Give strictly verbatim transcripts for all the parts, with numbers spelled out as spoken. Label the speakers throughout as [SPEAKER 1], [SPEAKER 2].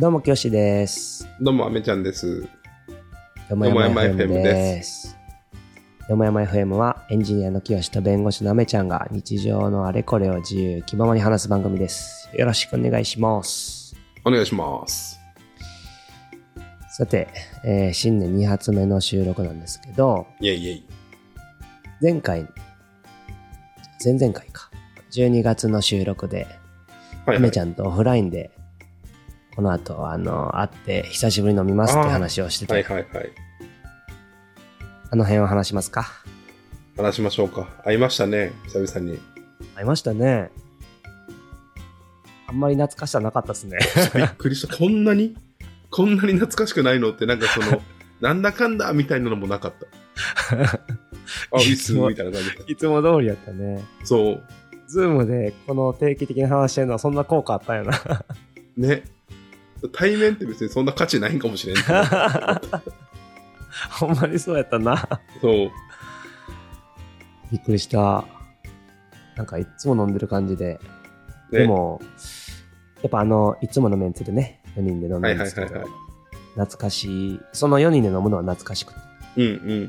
[SPEAKER 1] どうもきよしです。
[SPEAKER 2] どうもあめちゃんです。
[SPEAKER 1] よもやま エフエム です。よもやま エフエム はエンジニアのきよしと弁護士のあめちゃんが日常のあれこれを自由気ままに話す番組です。よろしくお願いします。
[SPEAKER 2] お願いします。
[SPEAKER 1] さて、えー、新年に発目の収録なんですけど、
[SPEAKER 2] イェイイェイ。
[SPEAKER 1] 前回前々回かじゅうにがつの収録で、はいはい、あめちゃんとオフラインでこの後あの会って久しぶりに飲みますって話をしてて、
[SPEAKER 2] はいはいはい、
[SPEAKER 1] あの辺を話しますか。
[SPEAKER 2] 話しましょうか。会いましたね、久々に。
[SPEAKER 1] 会いましたね。あんまり懐かしさなかったですね。
[SPEAKER 2] びっくりした。こんなにこんなに懐かしくないのって、なんかそのなんだかんだみたいなのもなかった。あ、いつもみたいな感じだった。
[SPEAKER 1] いつも通りやったね。
[SPEAKER 2] そう。
[SPEAKER 1] ズームでこの定期的な話してるのはそんな効果あったんやな。
[SPEAKER 2] ね。対面って別にそんな価値ないんかもしれん。
[SPEAKER 1] ほんまにそうやったな。
[SPEAKER 2] そう。
[SPEAKER 1] びっくりした。なんかいつも飲んでる感じで。ね、でも、やっぱあの、いつものメンツでね、よにんで飲んでるんですけど、はいはいはいはい、懐かしい。そのよにんで飲むのは懐かしくて。
[SPEAKER 2] うんうん。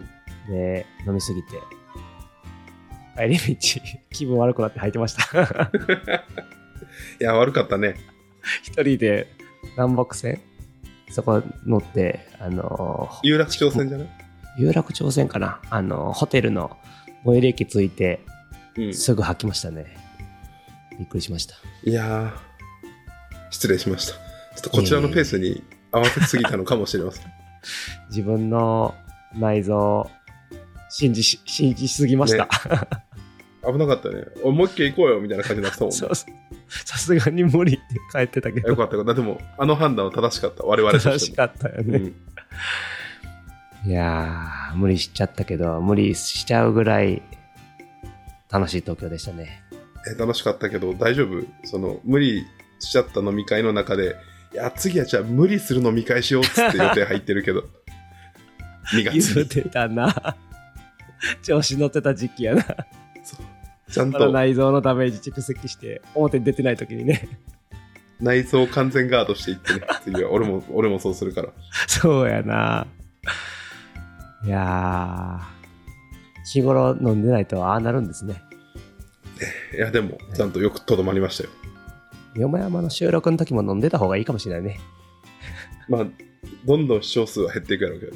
[SPEAKER 2] で、
[SPEAKER 1] 飲みすぎて、帰り道、気分悪くなって吐いてました。
[SPEAKER 2] いや、悪かったね。
[SPEAKER 1] 一人で南北線そこ乗って、あのー、
[SPEAKER 2] 有楽町線じゃない？
[SPEAKER 1] 有楽町線かな。あのー、ホテルの最寄り駅着いて、うん、すぐ吐きましたね。びっくりしました。
[SPEAKER 2] いやー、失礼しました。ちょっとこちらのペースに合わせすぎたのかもしれません。
[SPEAKER 1] 自分の内臓信じし信じすぎました。ね、
[SPEAKER 2] 危なかったね。おもう一軒行こうよみたいな感じになってたもんね。そうそう。
[SPEAKER 1] さすがに無理って帰ってたけど。
[SPEAKER 2] よかったよかった。でもあの判断は正しかった。我々としても。
[SPEAKER 1] 正しかったよね。うん、いやー、無理しちゃったけど、無理しちゃうぐらい楽しい東京でしたね。
[SPEAKER 2] え楽しかったけど大丈夫？その無理しちゃった飲み会の中で、いや次はじゃあ無理する飲み会しようっつって予定入ってるけど。にがつに。
[SPEAKER 1] 言ってたな。調子乗ってた時期やな。
[SPEAKER 2] ちゃんと、
[SPEAKER 1] ま、内臓のダメージ蓄積して表に出てない時にね、
[SPEAKER 2] 内臓完全ガードしていってね。次は俺も俺もそうするから。
[SPEAKER 1] そうやな。いやー、日頃飲んでないとああなるんですね。
[SPEAKER 2] いやでもちゃんとよくとどまりましたよ。
[SPEAKER 1] よもやまの収録の時も飲んでた方がいいかもしれないね。
[SPEAKER 2] まあどんどん視聴数は減っていくやろうけどね。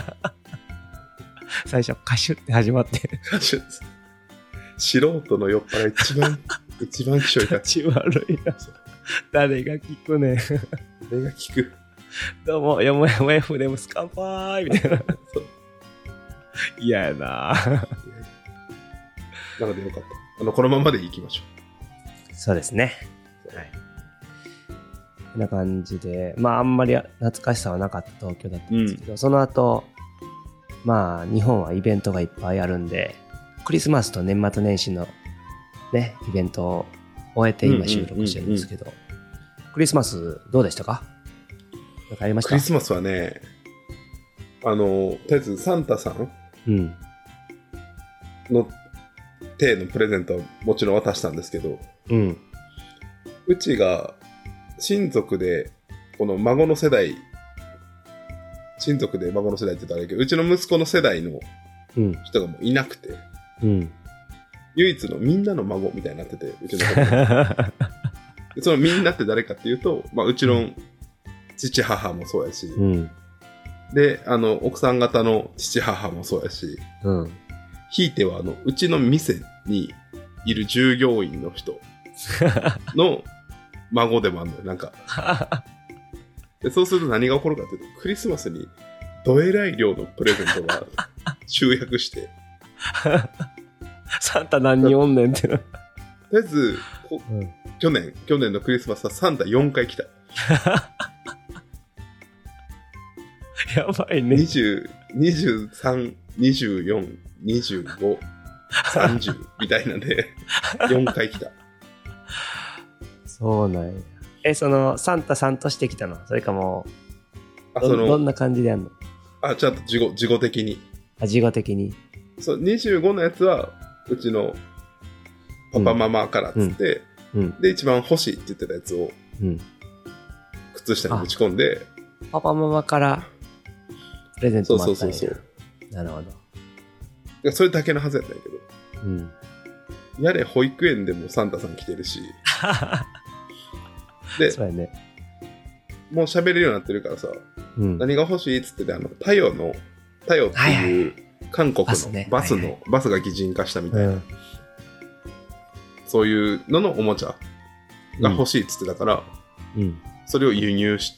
[SPEAKER 1] 最初カシュって始まって
[SPEAKER 2] カシュ素人の酔っ払い一番一番気象いた
[SPEAKER 1] 気悪いな。誰が聞くねん。
[SPEAKER 2] 誰が聞く。
[SPEAKER 1] どうもよもやま F でもスカンパーイみたいな。嫌やな。
[SPEAKER 2] なのでよかった。あのこのままでいきましょ
[SPEAKER 1] う。そうですね。はい。こんな感じで、まああんまり懐かしさはなかった東京だったんですけど、うん、その後まあ日本はイベントがいっぱいあるんで、クリスマスと年末年始のねイベントを終えて今収録してるんですけど、うんうんうんうん、クリスマスどうでしたか？なんかありました？
[SPEAKER 2] クリスマスはね、あのとりあえずサンタさんの手のプレゼントはもちろん渡したんですけど、うん、うちが親族でこの孫の世代親族で孫の世代って言ったらあれだけど、うちの息子の世代の人がもういなくて、うん、唯一のみんなの孫みたいになってて、うちの子でそのみんなって誰かっていうと、まあ、うちの父母もそうやし、うん、であの奥さん方の父母もそうやし、うん、ひいてはあのうちの店にいる従業員の人の孫でもあるんだよ。なんかでそうすると何が起こるかっていうと、クリスマスにどえらい量のプレゼントが集約して
[SPEAKER 1] サンタ何人おんねんってな。
[SPEAKER 2] とりあえず、うん、去年去年のクリスマスはサンタよんかい来た。
[SPEAKER 1] やばいね。
[SPEAKER 2] にじゅう、にじゅうさん、にじゅうよん、にじゅうご、さんじゅうみたいなんでよんかい来た。
[SPEAKER 1] そうなんや。え、そのサンタさんとして来たの？それかもうあそのどんな感じでやんの？
[SPEAKER 2] あ、ちゃんと事後、事後的に。
[SPEAKER 1] あ、事後的に。
[SPEAKER 2] そう、にじゅうごのやつはうちのパパママからっつって、うんうん、で一番欲しいって言ってたやつを、うん、 靴下にぶち込んで、
[SPEAKER 1] パパママからプレゼントもあったんや。
[SPEAKER 2] そうそうそうそう。
[SPEAKER 1] なるほ
[SPEAKER 2] ど。それだけのはずやったんやけど。
[SPEAKER 1] うん。
[SPEAKER 2] やれ保育園でもサンタさん来てるし。で、
[SPEAKER 1] そうやね。
[SPEAKER 2] もう喋れるようになってるからさ、うん、何が欲しいっつってて、あの、タヨの、タヨっていう韓国のバスの、はいはい、バスの、はいはい、バスが擬人化したみたいな、うん、そういうののおもちゃが欲しいっつってたから、うん、それを輸入して、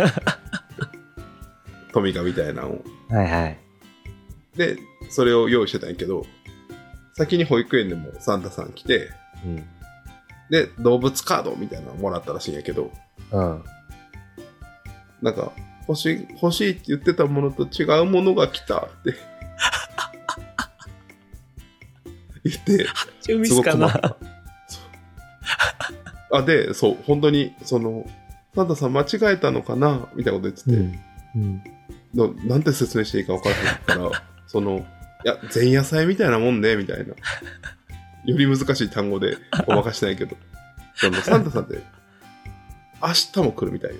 [SPEAKER 2] トミカみたいなのを。
[SPEAKER 1] はいはい。
[SPEAKER 2] で、それを用意してたんやけど、先に保育園でもサンタさん来て、うん、で、動物カードみたいなのもらったらしいんやけど、うん、なんか、欲しい、欲しいって言ってたものと違うものが来たって言って、
[SPEAKER 1] すごく困った。
[SPEAKER 2] あ、で、そう、本当に、その、サンタさん間違えたのかなみたいなこと言ってて、うんうん、なんて説明していいか分からなかったから、その、いや、前夜祭みたいなもんね、みたいな。より難しい単語でごまかしてないけど、そのサンタさんって明日も来るみたいよ。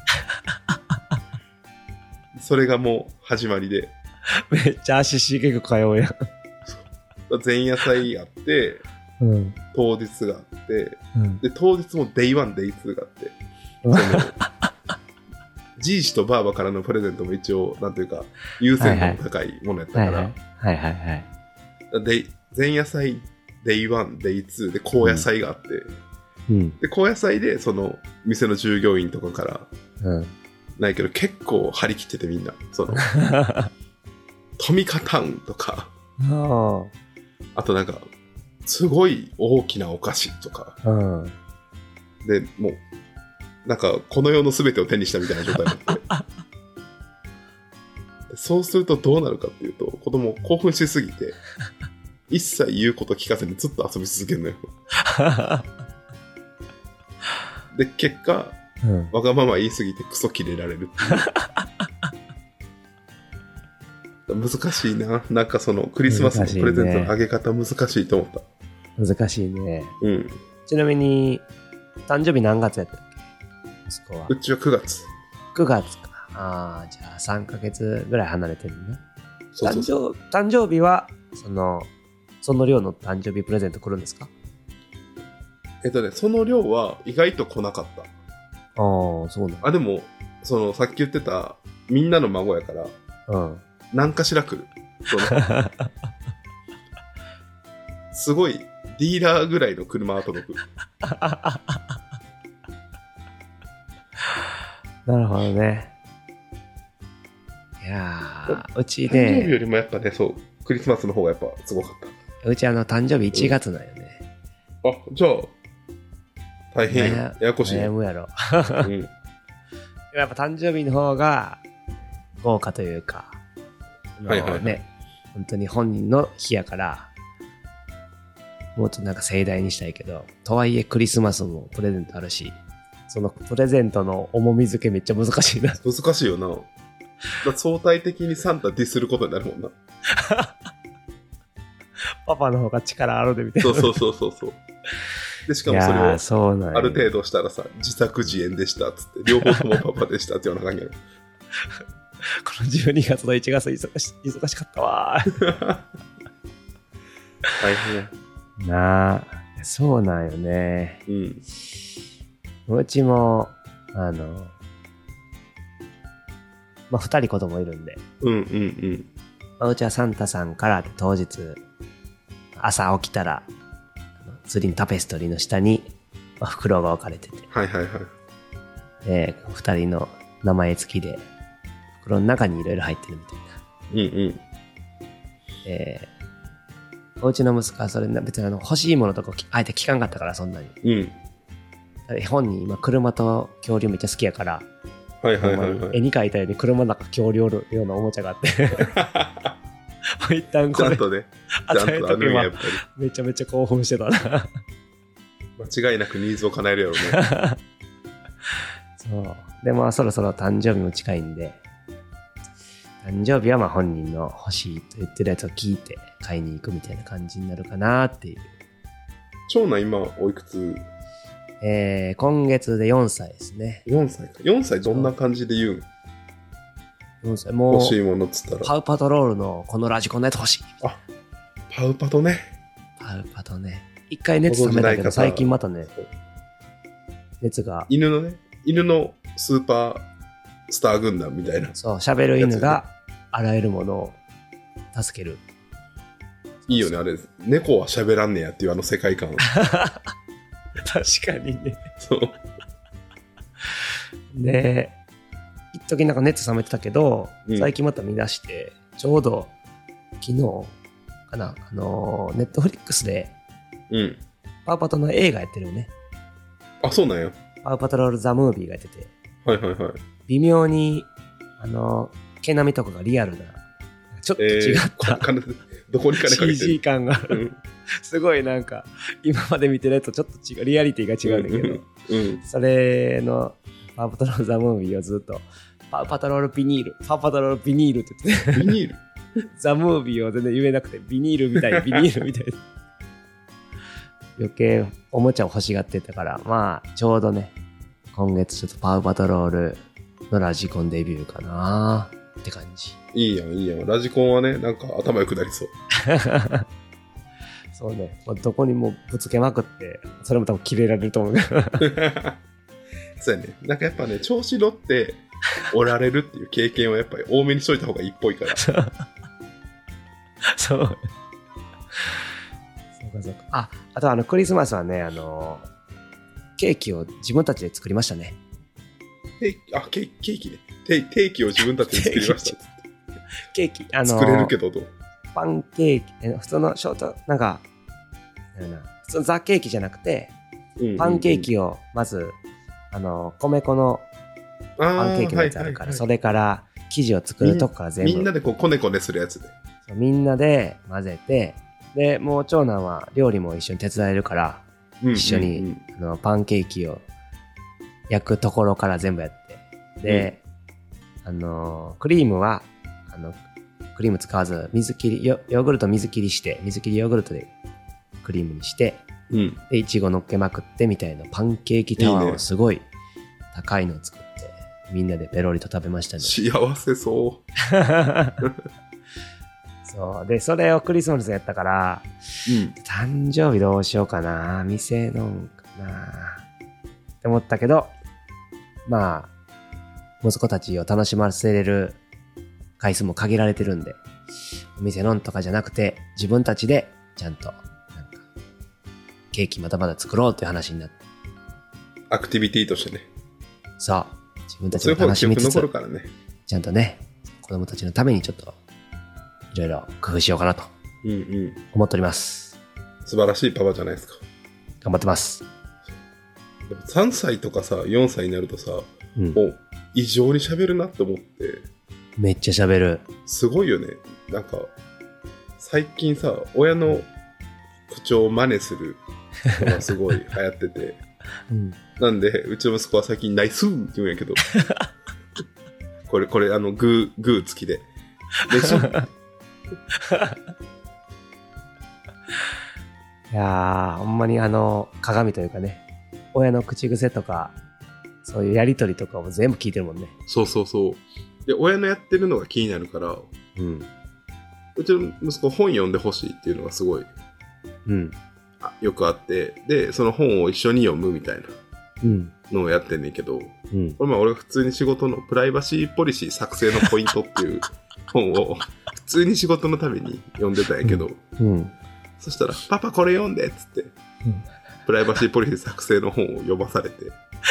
[SPEAKER 2] それがもう始まりで。
[SPEAKER 1] めっちゃ足しげく通うやん。
[SPEAKER 2] 前夜祭あって、うん、当日があって、うん、で当日もデイワン、デイツーがあって、そのじいじとばあばからのプレゼントも一応なんていうか優先度の高いものやったから、はいはいはいはい、で前夜祭、デイワン、デイツーで後夜祭があって、うん、で後夜祭でその店の従業員とかから、うん、ないけど結構張り切っててみんなそのトミカタウンとかあとなんかすごい大きなお菓子とか、うん、でもうなんかこの世の全てを手にしたみたいな状態になってそうするとどうなるかっていうと子供興奮しすぎて一切言うこと聞かずにずっと遊び続けるのよで結果、うん、わがまま言いすぎてクソキレられるっていう難しいな。なんかそのクリスマスのプレゼントのあげ方難しいと思った。
[SPEAKER 1] 難しいね。うん。ちなみに誕生日何月やったっけ？息子は。
[SPEAKER 2] うちはくがつ。
[SPEAKER 1] くがつか。ああ、じゃあさんかげつぐらい離れてるね。そうそうそう。誕生、誕生日はそのその量の誕生日プレゼント来るんですか？
[SPEAKER 2] えっとね、その量は意外と来なかった。あ
[SPEAKER 1] あ、そうなんだ。
[SPEAKER 2] あ、でもそのさっき言ってたみんなの孫やから。うん。何かしら来る。そのすごいディーラーぐらいの車が届く。
[SPEAKER 1] なるほどね。いやー、うちね。
[SPEAKER 2] 誕生日よりもやっぱね、そう、クリスマスの方がやっぱすごかった。
[SPEAKER 1] うちあの誕生日いちがつなんよね。
[SPEAKER 2] うん、あ、じゃあ、大変ややこしい。
[SPEAKER 1] 悩むやろ。うん、やっぱ誕生日の方が豪華というか。はいはいはい、ね、本当に本人の日やからもっとなんか盛大にしたいけど、とはいえクリスマスもプレゼントあるし、そのプレゼントの重み付けめっちゃ難しいな。
[SPEAKER 2] 難しいよな。だ相対的にサンタディスることになるもんな。
[SPEAKER 1] パパの方が力あるでみたいな。
[SPEAKER 2] そうそうそうそう。でしかもそれをある程度したらさ、自作自演でしたっつって両方ともパパでしたって言わなあかんやろ。
[SPEAKER 1] このじゅうにがつのいちがつ忙し、忙しかったわ
[SPEAKER 2] 大変
[SPEAKER 1] なあ。そうなんよね。うん。うちもあのまあふたり子供いるんで、うんうんうん、まあ、うちはサンタさんから当日朝起きたらツリーのタペストリーの下に、まあ、袋が置かれてて、はいはいはい、でふたりの名前付きで袋の中にいろいろ入ってるみたいな。うんうん。えー、おうちの息子はそれ別にあの欲しいものとかあえて聞かんかったからそんなに。うん。本人今車と恐竜めっちゃ好きやから。はいはいはい、はい。絵に描いたように車の中恐竜のようなおもちゃがあって。一旦これ。ちゃんとね。ちゃんとあるんややっぱり。めちゃめちゃ興奮してたな。
[SPEAKER 2] 間違いなくニーズを叶えるやろうね。
[SPEAKER 1] そう。でもそろそろ誕生日も近いんで。誕生日はまあ本人の欲しいと言ってるやつを聞いて買いに行くみたいな感じになるかなっていう。
[SPEAKER 2] 長男今おいくつ？
[SPEAKER 1] えー、今月でよんさいですね。
[SPEAKER 2] よんさいか。よんさいどんな感じで言うん？
[SPEAKER 1] よんさいもう
[SPEAKER 2] 欲しいものっつったら。
[SPEAKER 1] パウパトロールのこのラジコンのやつ欲しい。
[SPEAKER 2] あ、パウパトね。
[SPEAKER 1] パウパトね。一回熱冷めたけど、最近またね、熱が。
[SPEAKER 2] 犬のね、犬のスーパースター軍団みたいな。
[SPEAKER 1] そう、喋る犬があらゆるものを助ける。
[SPEAKER 2] いいよね、あれ。猫は喋らんねやっていうあの世界観。
[SPEAKER 1] 確かにね。
[SPEAKER 2] そう。
[SPEAKER 1] で、一時なんか熱冷めてたけど、
[SPEAKER 2] うん、
[SPEAKER 1] 最近また見出して、ちょうど昨日かな、あのー、ネットフリックスで、
[SPEAKER 2] うん、
[SPEAKER 1] パウパトの映画やってるよね。
[SPEAKER 2] あ、そうなんや。
[SPEAKER 1] パウパトロールザムービーがやってて、
[SPEAKER 2] はいはいはい。
[SPEAKER 1] 微妙に、あのー、毛並みとかがリアルな、ちょっと違った、
[SPEAKER 2] えー、どこに金かけてる
[SPEAKER 1] シージー 感がある、うん、すごいなんか今まで見てるやつとちょっと違うリアリティが違うんだけど、
[SPEAKER 2] うんうん、
[SPEAKER 1] それのパウパトロールザムービーをずっとパウパトロールビニールパウパトロールビニールって言って
[SPEAKER 2] ビニール
[SPEAKER 1] ザムービーを全然言えなくてビニールみたいビニールみたい余計おもちゃを欲しがってたから、まあちょうどね今月ちょっとパウパトロールのラジコンデビューかなって感じ。
[SPEAKER 2] いいやんいいやん。ラジコンはねなんか頭良くなりそう。
[SPEAKER 1] そうね、どこにもぶつけまくってそれも多分キレられると思う。
[SPEAKER 2] そうやね。なんかやっぱね調子乗っておられるっていう経験はやっぱり多めにしといた方がいいっぽいから。
[SPEAKER 1] そうそうかそうか。あ、あとあのクリスマスはねあのケーキを自分たちで作りましたね。
[SPEAKER 2] あ、ケーキ、ケーキね。ケーキを自分たちで作りました。
[SPEAKER 1] ケーキ、あのー、
[SPEAKER 2] 作れるけどどう？
[SPEAKER 1] パンケーキ、え普通のショート、なんか、なんな普通のザ・ケーキじゃなくて、うんうんうん、パンケーキをまず、あの、米粉のパンケーキのやつあるから、はいはいはい、それから生地を作るとこから全部。
[SPEAKER 2] みんなでこう、こねこねするやつで。
[SPEAKER 1] そうみんなで混ぜて、で、もう長男は料理も一緒に手伝えるから、うんうんうん、一緒にあのパンケーキを焼くところから全部やって、で、うん、あの、クリームは、あの、クリーム使わず水切りヨーグルト水切りして水切りヨーグルトでクリームにして、うん、でいちご乗っけまくってみたいなパンケーキタワーをすごい高いのを作っていい、ね、みんなでペロリと食べましたね。
[SPEAKER 2] 幸せそう
[SPEAKER 1] そうでそれをクリスマスやったから、うん、誕生日どうしようかな店のんかなって思ったけどまあ息子たちを楽しませれる回数も限られてるんで、お店のんとかじゃなくて自分たちでちゃんとなんかケーキまだまだ作ろうっていう話になって、
[SPEAKER 2] アクティビティとしてね。
[SPEAKER 1] そう自分たちで楽しみつつ、
[SPEAKER 2] そういう方が記憶残るからね、
[SPEAKER 1] ちゃんとね子供たちのためにちょっといろいろ工夫しようかなと思っております、
[SPEAKER 2] うんうん、素晴らしいパパじゃないですか。
[SPEAKER 1] 頑張ってます。
[SPEAKER 2] でもさんさいとかさよんさいになるとさ、うん、もう異常に喋るなって思って。
[SPEAKER 1] めっちゃ喋る。
[SPEAKER 2] すごいよね。なんか最近さ親の口調を真似するのがすごい流行ってて、うん、なんでうちの息子は最近ナイスーって言うんやけどこれこれあのグーグー付きでナイスー
[SPEAKER 1] いやーほんまにあの鏡というかね親の口癖とかそういうやりとりとかも全部聞いてるもんね。
[SPEAKER 2] そうそうそうで親のやってるのが気になるから、うん、うちの息子本読んでほしいっていうのがすごい、うん、あよくあってでその本を一緒に読むみたいなのをやってんねんけど、うん、これまあ俺が普通に仕事のプライバシーポリシー作成のポイントっていう本を普通に仕事のために読んでたんやけど、うんうん、そしたらパパこれ読んでっつって、うん、プライバシーポリシー作成の本を読まされて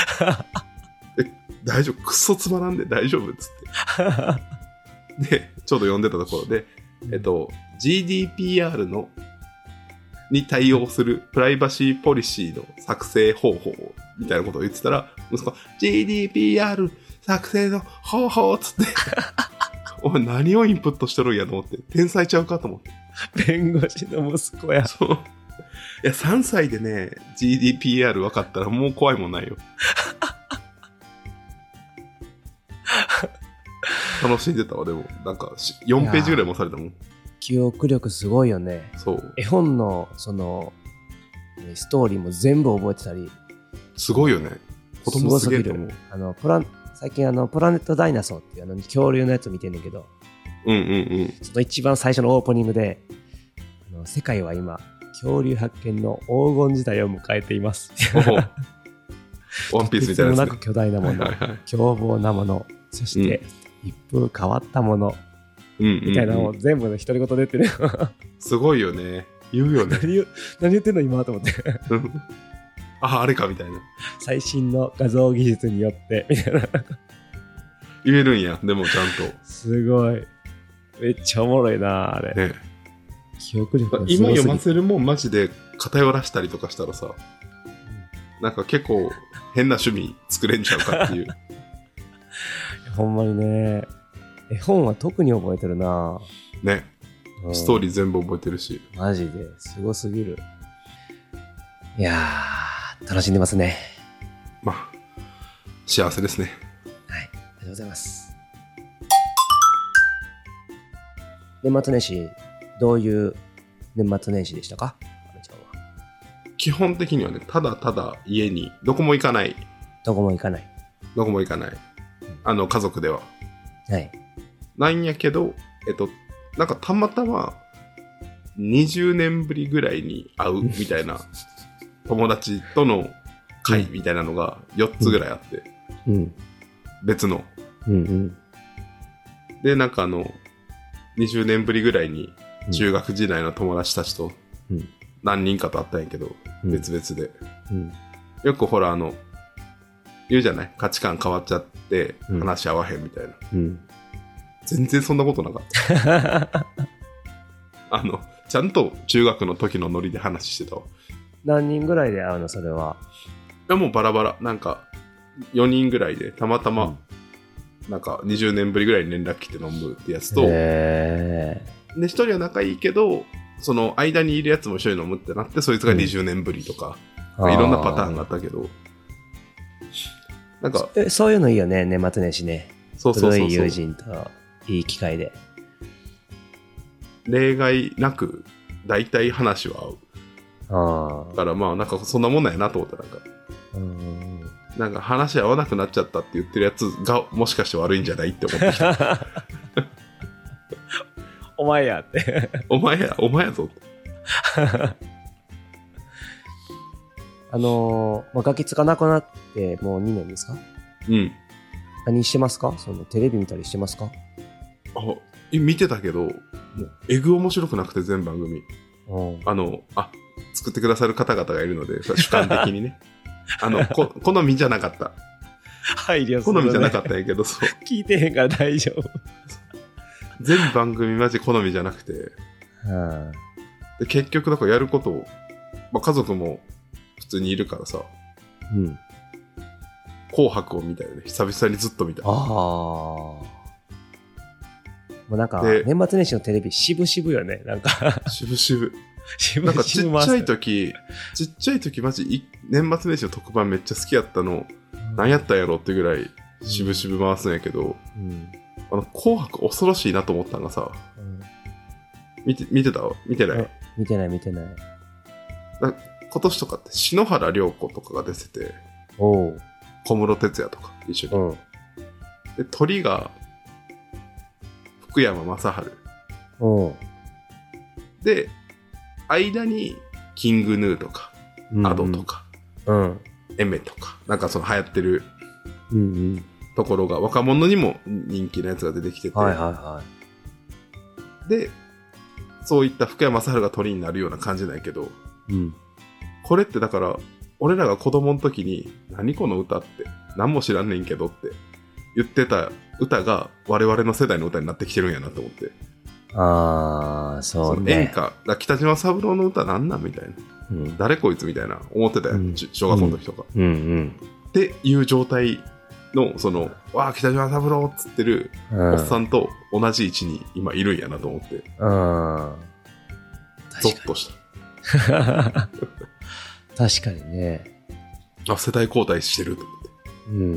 [SPEAKER 2] 大丈夫クソつまらんで大丈夫っつってでちょうど読んでたところで、えっと、ジーディーピーアール のに対応するプライバシーポリシーの作成方法みたいなことを言ってたら息子が ジーディーピーアール 作成の方法っつってお前何をインプットしてるんやと思って天才ちゃうかと思って
[SPEAKER 1] 弁護士の息子や。
[SPEAKER 2] そういやさんさいでね ジーディーピーアール 分かったらもう怖いもんないよ楽しんでたわ。でもなんかよんページぐらいもされたもん。
[SPEAKER 1] 記憶力すごいよね。
[SPEAKER 2] そう
[SPEAKER 1] 絵本のそのストーリーも全部覚えてたり
[SPEAKER 2] すごいよね。子供すげえと思う。
[SPEAKER 1] あのプラン最近あのプラネットダイナソーっていうあの恐竜のやつ見てんねんけど、
[SPEAKER 2] うんうんうん、
[SPEAKER 1] その一番最初のオープニングで、あの世界は今恐竜発見の黄金時代を迎えています。
[SPEAKER 2] ワンピースみたいなやつ、ね、
[SPEAKER 1] とてつもなく巨大なもの、はいはいはい、凶暴なもの、そして、うん、一風変わったもの、うんうんうん、みたいなのを全部の独り言で言ってる。
[SPEAKER 2] すごいよね。言うよね。
[SPEAKER 1] 何言、何言ってんの今と思って。
[SPEAKER 2] あ、あれかみたいな。
[SPEAKER 1] 最新の画像技術によってみたいな。
[SPEAKER 2] 言えるんや。でもちゃんと。
[SPEAKER 1] すごい。めっちゃおもろいなあれ。ね。記憶力がすごすぎ
[SPEAKER 2] 今読ませるもんマジで偏らしたりとかしたらさ、うん、なんか結構変な趣味作れんちゃうかっていう。
[SPEAKER 1] ほんまにね。絵本は特に覚えてるな
[SPEAKER 2] ね、うん、ストーリー全部覚えてるし。
[SPEAKER 1] マジですごすぎる。いやー、楽しんでますね。
[SPEAKER 2] まあ、幸せですね。
[SPEAKER 1] はい、ありがとうございます。年末年始、どういう年末年始でしたか？あめちゃんは。
[SPEAKER 2] 基本的にはね、ただただ家に、どこも行かない。
[SPEAKER 1] どこも行かない。
[SPEAKER 2] どこも行かない。うん、あの、家族では。
[SPEAKER 1] はい。
[SPEAKER 2] なんやけど、えっと、なんかたまたま、にじゅうねんぶりぐらいに会うみたいな友達との会みたいなのがよっつぐらいあって、うん、別の、うんうん、でなんかあのにじゅうねんぶりぐらいに中学時代の友達たちと何人かと会ったんやけど、うん、別々で、うん、よくほらあの言うじゃない、価値観変わっちゃって話し合わへんみたいな、うん、全然そんなことなかったあのちゃんと中学の時のノリで話してたわ。
[SPEAKER 1] 何人ぐらいで会うのそれは？
[SPEAKER 2] いやもうバラバラ、なんかよにんぐらいでたまたま、うん、なんかにじゅうねんぶりぐらいに連絡来て飲むってやつと、でひとりは仲いいけどその間にいるやつも一緒に飲むってなってそいつがにじゅうねんぶりとか、うん、いろんなパターンがあったけど、なんか
[SPEAKER 1] えそういうのいいよね、年末年始ね。
[SPEAKER 2] そうそうそうそう、
[SPEAKER 1] 古い友人といい機会で
[SPEAKER 2] 例外なく大体話は合う。あだからまあなんかそんなもんなんやなと思ったら、なんかうんなんか話合わなくなっちゃったって言ってるやつがもしかして悪いんじゃないって思ってきた
[SPEAKER 1] お前やって
[SPEAKER 2] お前やお前やぞって
[SPEAKER 1] あのーまあ、ガキツがなくなってもうにねんですか？
[SPEAKER 2] うん。
[SPEAKER 1] 何してますか？そのテレビ見たりしてますか？
[SPEAKER 2] あ見てたけどもうえぐ面白くなくて全番組、あのあ作ってくださる方々がいるので主観的にねあのこ好みじゃなかった
[SPEAKER 1] 配慮する、
[SPEAKER 2] ね、好みじゃなかったんやけどそう
[SPEAKER 1] 聞いてへんから大丈夫
[SPEAKER 2] 全番組マジ好みじゃなくて、はあ、で結局だからやることを、まあ、家族も普通にいるからさ、うん、紅白を見たよね、久々にずっと見た。ああ
[SPEAKER 1] もうなんか年末年始のテレビ渋々よね、なんか
[SPEAKER 2] 渋々なんかちっちゃい時ちっちゃい時マジ年末年始の特番めっちゃ好きやったの、うん、何やったんやろってぐらい渋々回すんやけど、うん、あの紅白恐ろしいなと思ったのがさ、うん、見て見てた見てない？
[SPEAKER 1] 見てない見てない。
[SPEAKER 2] 今年とかって篠原涼子とかが出てて、お小室哲哉とか一緒に、うん、で鳥が福山雅治、おで間にキングヌーとか、うんうん、アドとか、うん、エメとかなんかその流行ってる、うんうん、ところが若者にも人気のやつが出てきてて、はいはいはい、でそういった福山雅治が鳥になるような感じなんやけど、うん、これってだから俺らが子供の時に何この歌って何も知らんねんけどって言ってた歌が我々の世代の歌になってきてるんやなと思って、
[SPEAKER 1] ああそうね、
[SPEAKER 2] 演歌だ北島三郎の歌なんなんみたいな、うん、誰こいつみたいな思ってたよ、うん、小学校の時とか、うんうん、っていう状態のそのわあ北島三郎っつってるおっさんと同じ位置に今いるんやなと思って、うん、ゾッとした
[SPEAKER 1] 確かにね、
[SPEAKER 2] あ世代交代してると思って、うんうんうん、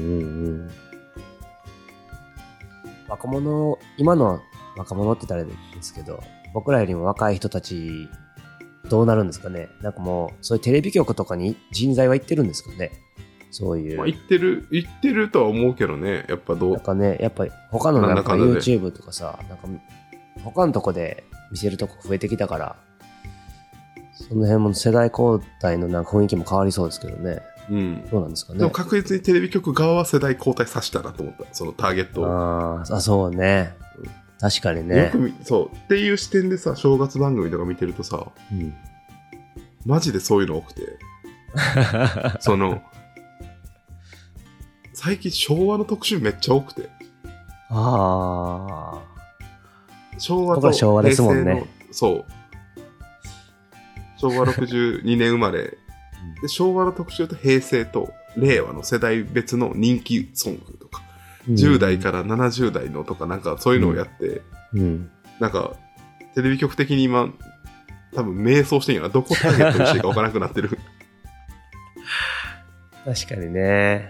[SPEAKER 1] 若者今の若者って誰ですけど僕らよりも若い人たちどうなるんですかね。なんかもうそういうテレビ局とかに人材は行ってるんですかね。 そういう、
[SPEAKER 2] まあ、言ってる言ってるとは思うけどね、やっぱどう
[SPEAKER 1] なんかね、やっぱり他のなんか YouTube とかさ、なんか他のとこで見せるとこ増えてきたから、その辺も世代交代のなんか雰囲気も変わりそうですけどね。
[SPEAKER 2] うん、
[SPEAKER 1] どうなんですかね。
[SPEAKER 2] でも確実にテレビ局側は世代交代させたなと思った、そのターゲットを。
[SPEAKER 1] ああ、そうね、うん、確かにね。
[SPEAKER 2] よくみそうっていう視点でさ、正月番組とか見てるとさ、うん、マジでそういうの多くてその最近昭和の特集めっちゃ多くて、
[SPEAKER 1] ああ、
[SPEAKER 2] 昭和と
[SPEAKER 1] 昭和ですもんね。
[SPEAKER 2] そう昭和ろくじゅうにねん生まれで、昭和の特集と平成と令和の世代別の人気ソングとか、うん、じゅう代からななじゅう代のとか、なんかそういうのをやって、うんうん、なんかテレビ局的に今多分迷走してんやな、どこターゲットにしていいか分からなくなってる
[SPEAKER 1] 確かにね。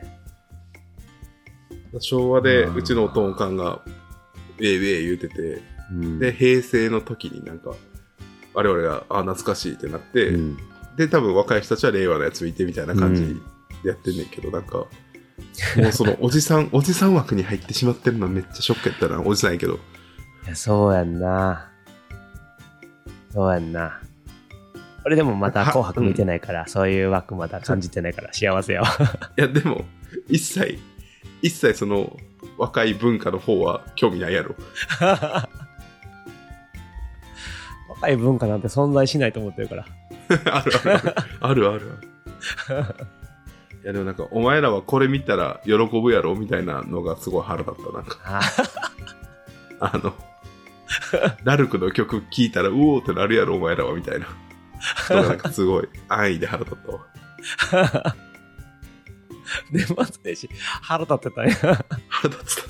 [SPEAKER 2] 昭和でうちのおとんおかんがウェイウェイ言うてて、うん、で平成の時になんか我々があ懐かしいってなって、うん、で多分若い人たちは令和のやつ見てみたいな感じでやってんねんけど、うん、なんかもうそのおじさんおじさん枠に入ってしまってるのはめっちゃショックやったな。おじさんやけど。
[SPEAKER 1] いやそうやんな、そうやんな。俺でもまた紅白見てないから、うん、そういう枠まだ感じてないから幸せよ
[SPEAKER 2] いやでも一切一切その若い文化の方は興味ないやろ
[SPEAKER 1] 若い文化なんて存在しないと思ってるから
[SPEAKER 2] あるあるあるあるいやでもなんかお前らはこれ見たら喜ぶやろみたいなのがすごい腹立った。なんかあのラルクの曲聴いたらうおーってなるやろお前らはみたいな人がなんかすごい安易で腹立ったわ
[SPEAKER 1] 年末年始腹立ってたんや
[SPEAKER 2] 腹立って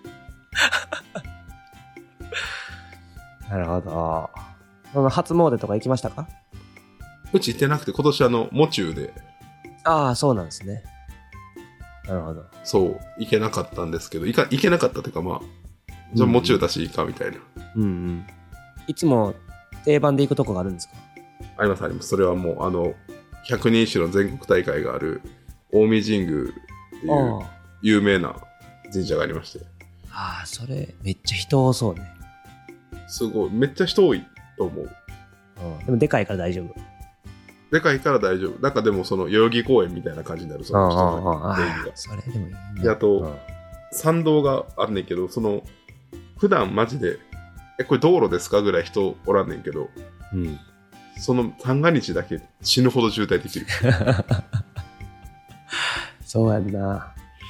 [SPEAKER 1] たなるほど。その初詣とか行きましたか？
[SPEAKER 2] うち行ってなくて、今年あの喪中で。
[SPEAKER 1] ああ、そうなんですね。なるほど。
[SPEAKER 2] そう行けなかったんですけど、行か行けなかったっていうか、まあじゃあ喪中だしいいかみたいな。
[SPEAKER 1] うんうん。いつも定番で行くとこがあるんですか？
[SPEAKER 2] ありますあります。それはもうあのひゃくにん一首の全国大会がある近江神宮っていう有名な神社がありまして。
[SPEAKER 1] ああ、それめっちゃ人多そうね。
[SPEAKER 2] すごい、めっちゃ人多いと思う。
[SPEAKER 1] うん、でもでかいから大丈夫。
[SPEAKER 2] でかいから大丈夫。なんかでもその代々木公園みたいな感じになる、その人の出入りが。
[SPEAKER 1] それでもいいね。
[SPEAKER 2] で、あと、うん、参道があんねんけど、その普段マジでえこれ道路ですかぐらい人おらんねんけど、うん、その三が日だけ死ぬほど渋滞できる
[SPEAKER 1] そうやんな。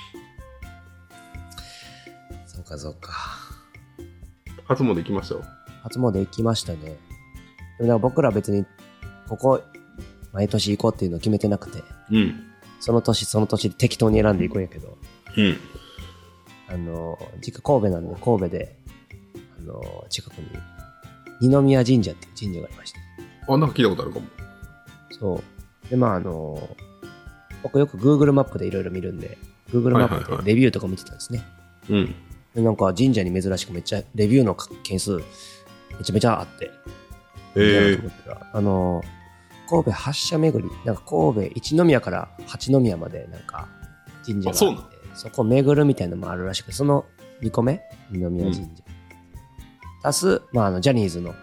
[SPEAKER 1] そうかそうか。
[SPEAKER 2] 初詣行きましたよ。
[SPEAKER 1] 初詣行きましたね。でもなんか僕ら別にここ毎年行こうっていうのを決めてなくて、うん、その年その年で適当に選んでいくんやけど、うん、あの実家神戸なんで、神戸であの近くに二宮神社っていう神社がありまして。
[SPEAKER 2] あ、なんか聞いたことあるかも。
[SPEAKER 1] そうで、まああの僕よく Google マップでいろいろ見るんで Google マップでレビューとか見てたんですね、はいはいはい、うんでなんか神社に珍しくめっちゃレビューの件数めちゃめちゃあって、えー、と思ったらあの神戸八社巡り、なんか神戸一宮から八宮までなんか神社があって、そうなの？そこ巡るみたいなのもあるらしく、そのにこめ二宮神社、うん、足す、まあ、あのジャニーズの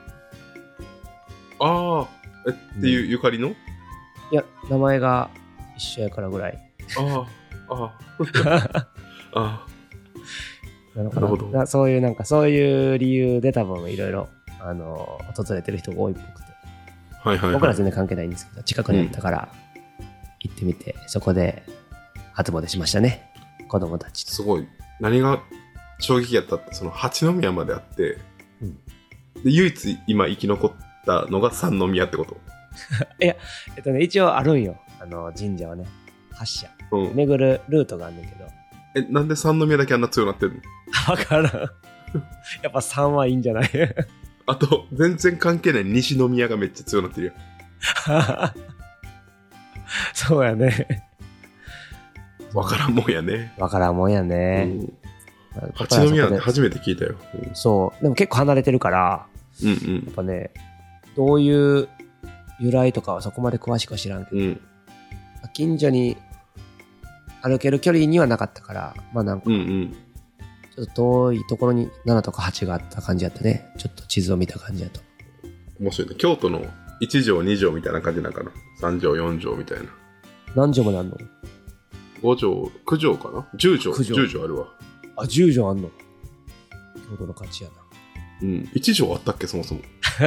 [SPEAKER 2] ああえっていうゆかりの、うん、い
[SPEAKER 1] や名前が一緒やからぐらい
[SPEAKER 2] あああああ
[SPEAKER 1] なのかな。なるほど。そういうなんかそういう理由で多分いろいろあの訪れてる人が多いっぽくて、はいはいはい、僕ら全然関係ないんですけど近くにあったから行ってみて、うん、そこで初詣しましたね、子供たちと。
[SPEAKER 2] すごい。何が衝撃やったって、その八宮まであって、うん、で唯一今生き残ったのが三宮ってこと
[SPEAKER 1] いやえっとね一応あるんよ、あの神社はね八社、うん、巡るルートがあるんだけど。
[SPEAKER 2] えなんで三宮だけあんな強くなってるの？
[SPEAKER 1] わからんやっぱさんはいいんじゃない
[SPEAKER 2] あと全然関係ない西宮がめっちゃ強くなってるよ
[SPEAKER 1] そうやね。
[SPEAKER 2] わからんもんやね。
[SPEAKER 1] わからんもんやね、
[SPEAKER 2] うん、八宮って初めて聞いたよ、
[SPEAKER 1] うん、そうでも結構離れてるから、うんうん、やっぱねどういう由来とかはそこまで詳しくは知らんけど、うん、近所に歩ける距離にはなかったから、まあなんか、
[SPEAKER 2] うんうん。
[SPEAKER 1] ちょっと遠いところにななとかはちがあった感じやったね。ちょっと地図を見た感じやと。
[SPEAKER 2] 面白いね。京都のいち条に条みたいな感じなんかな。さん条よん条みたいな。
[SPEAKER 1] 何条まであんの？
[SPEAKER 2] ご条、きゅう条かな ?じゅう 条。じゅう条あるわ。
[SPEAKER 1] あ、じゅう条あんの？京都の勝ちやな。
[SPEAKER 2] うん。いち条あったっけ、そもそも。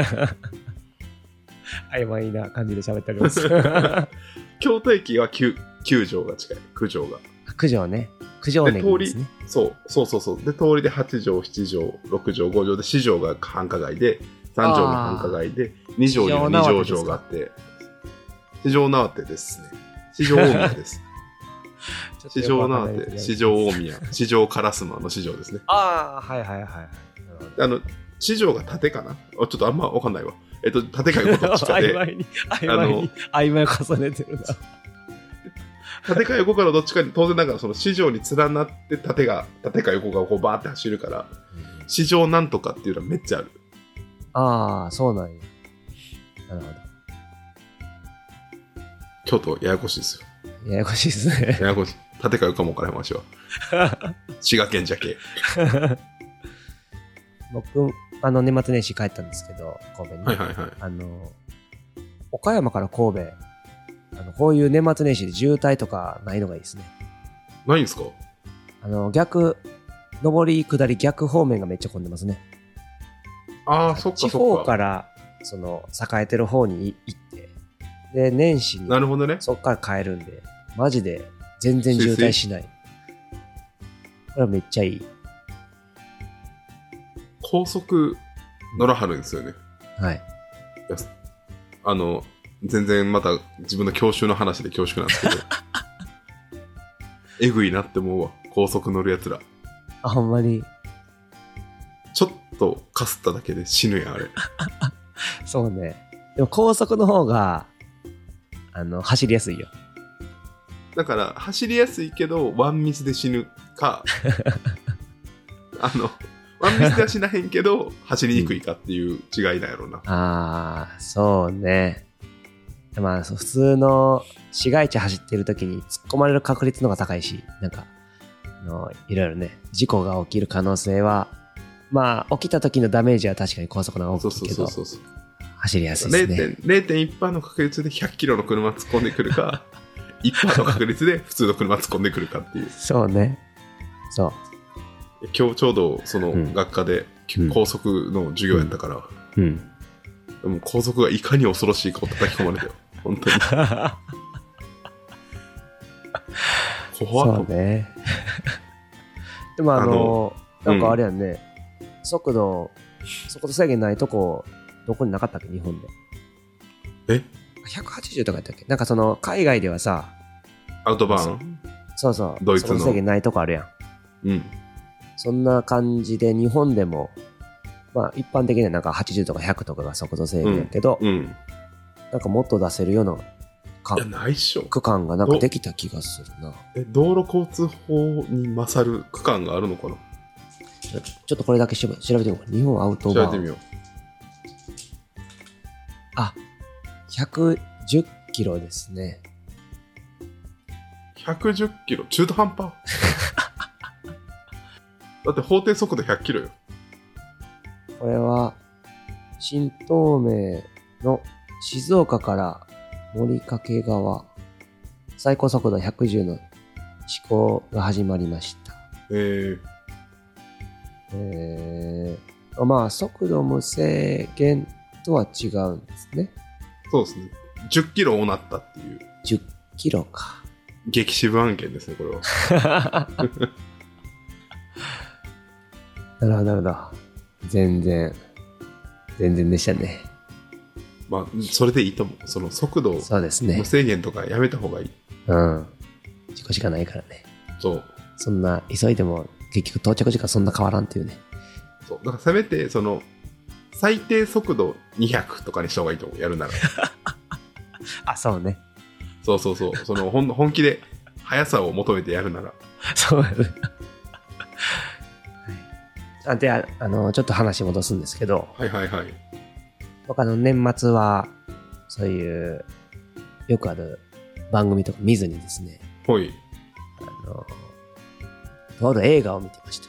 [SPEAKER 1] 曖昧な感じで喋っております。
[SPEAKER 2] 京都駅は 9, 9条が近い。きゅう条が。
[SPEAKER 1] きゅう条ね。きゅう条ねですね。
[SPEAKER 2] そうそうそうそう。で、通りではち条、なな条、ろく条、ご条でよん条が繁華街で、さん条が繁華街で、に条にはに条条があって、四条縄手ですね。四条大宮です。四条縄手、四条大宮、四条烏丸の四条ですね。
[SPEAKER 1] ああ、はいはいはいはい。
[SPEAKER 2] あの、四条が縦かな？ちょっとあんま分かんないわ。えっと、縦か横どっちかで。
[SPEAKER 1] 曖昧に、曖昧に、曖昧を重ねてるな。
[SPEAKER 2] 縦か横からどっちかに、当然ながらその四条に連なって縦が、縦か横がこうバーって走るから、四条なんとかっていうのはめっちゃある。
[SPEAKER 1] ああ、そうなんや。なるほど。
[SPEAKER 2] 京都ややこしいですよ。
[SPEAKER 1] ややこしいですね。
[SPEAKER 2] ややこしい。縦か横かも分からへんわしは。滋賀県じゃけ。
[SPEAKER 1] 僕、あの、年末年始帰ったんですけど、神戸に。
[SPEAKER 2] はいはいはい。
[SPEAKER 1] あの、岡山から神戸、あのこういう年末年始で渋滞とかないのがいいですね。
[SPEAKER 2] ないんですか？
[SPEAKER 1] あの、逆、上り下り逆方面がめっちゃ混んでますね。
[SPEAKER 2] ああ、そっかそっか。
[SPEAKER 1] 地方から、その、栄えてる方に行って、で、年始に、
[SPEAKER 2] なるほどね。
[SPEAKER 1] そっから帰るんで、マジで全然渋滞しない。これはめっちゃいい。
[SPEAKER 2] 高速乗らはるんですよね。
[SPEAKER 1] はい。
[SPEAKER 2] いやあの、全然また自分の教習の話で恐縮なんですけど、えぐいなって思うわ。高速乗るやつら。
[SPEAKER 1] あ、ほんまに。
[SPEAKER 2] ちょっとかすっただけで死ぬやん、あれ。
[SPEAKER 1] そうね。でも高速の方が、あの、走りやすいよ。
[SPEAKER 2] だから、走りやすいけど、ワンミスで死ぬか、あの、ワンミスでは死なへんけど、走りにくいかっていう違いなんやろうな。
[SPEAKER 1] ああ、そうね。まあ、普通の市街地走ってる時に突っ込まれる確率の方が高いし、なんか、あのいろいろね、事故が起きる可能性は、まあ、起きた時のダメージは確かに高速の方が大きいけど、
[SPEAKER 2] そうそうそうそう
[SPEAKER 1] 走りやすいですね。
[SPEAKER 2] れいてんいちパーセント の確率でひゃっキロの車突っ込んでくるか、いちパーセント の確率で普通の車突っ込んでくるかっていう。
[SPEAKER 1] そうね。そう。
[SPEAKER 2] 今日ちょうどその学科で高速の授業やったから、
[SPEAKER 1] うんうん、
[SPEAKER 2] でも高速がいかに恐ろしいかを叩き込まれたよ。本当に。怖っ。
[SPEAKER 1] そうね。でもあの、あのなんかあれやんね、うん、速度、速度制限ないとこ、どこになかったっけ、日本で。
[SPEAKER 2] え ?
[SPEAKER 1] ひゃくはちじゅうとかやったっけ？なんかその、海外ではさ、
[SPEAKER 2] アウトバーン？
[SPEAKER 1] そうそう、
[SPEAKER 2] ドイツの
[SPEAKER 1] 速度制限ないとこあるやん。
[SPEAKER 2] うん。
[SPEAKER 1] そんな感じで日本でも、まあ一般的にはなんかはちじゅうとかひゃくとかが速度制限やけど、
[SPEAKER 2] うんうん、
[SPEAKER 1] なんかもっと出せるようなか
[SPEAKER 2] いやないっしょ
[SPEAKER 1] 区間がなんかできた気がするな。
[SPEAKER 2] え、道路交通法に勝る区間があるのかな？
[SPEAKER 1] ちょちょっとこれだけ調べてみよう。日本アウトバーン。
[SPEAKER 2] 調べてみよう。
[SPEAKER 1] あ、ひゃくじゅっキロですね。
[SPEAKER 2] ひゃくじゅっキロ中途半端だって法定速度ひゃっキロよ。
[SPEAKER 1] これは新東名の静岡から森掛川最高速度ひゃくじゅうの施行が始まりました。
[SPEAKER 2] えー、
[SPEAKER 1] えー、まあ速度無制限とは違うんですね。
[SPEAKER 2] そうですね。じゅっキロをなったっていう。
[SPEAKER 1] じゅっキロか。
[SPEAKER 2] 激渋案件ですね、これは。
[SPEAKER 1] なるほど、なるほど。全然、全然でしたね。
[SPEAKER 2] まあ、それでいいと思う。その速度、
[SPEAKER 1] そうですね。
[SPEAKER 2] 無制限とかやめた方がいい。
[SPEAKER 1] うん。事故しかないからね。
[SPEAKER 2] そう。
[SPEAKER 1] そんな、急いでも結局到着時間そんな変わらんっていうね。
[SPEAKER 2] そう。だからせめて、その、最低速度にひゃくとかにした方がいいと思う。やるなら。
[SPEAKER 1] あ、そうね。
[SPEAKER 2] そうそうそう。その本、本気で速さを求めてやるなら。
[SPEAKER 1] そうやね。あで、あの、ちょっと話戻すんですけど。
[SPEAKER 2] はいはいはい。
[SPEAKER 1] 僕あの、年末は、そういう、よくある番組とか見ずにですね。
[SPEAKER 2] はい。
[SPEAKER 1] あの、 あのとある映画を見てました。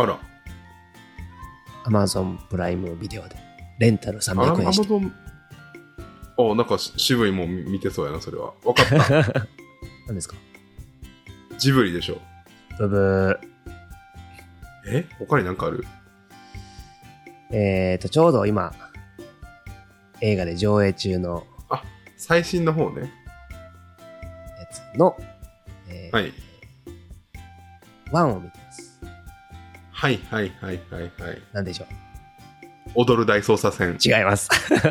[SPEAKER 2] あら。
[SPEAKER 1] Amazon プライムビデオでレンタルさんびゃくえんして。
[SPEAKER 2] Amazon、あ、なんか渋いもん見てそうやな、それは。わかった。
[SPEAKER 1] 何ですか？
[SPEAKER 2] ジブリでしょ。
[SPEAKER 1] ブブ
[SPEAKER 2] ー。え？他になんかある？
[SPEAKER 1] えーと、ちょうど今、映画で上映中の、
[SPEAKER 2] あ、最新の方ね。
[SPEAKER 1] やつの、えー、
[SPEAKER 2] はい。
[SPEAKER 1] ワンを見てます。
[SPEAKER 2] はいはいはいはいはい。
[SPEAKER 1] なんでしょう。
[SPEAKER 2] 踊る大捜査線。
[SPEAKER 1] 違います。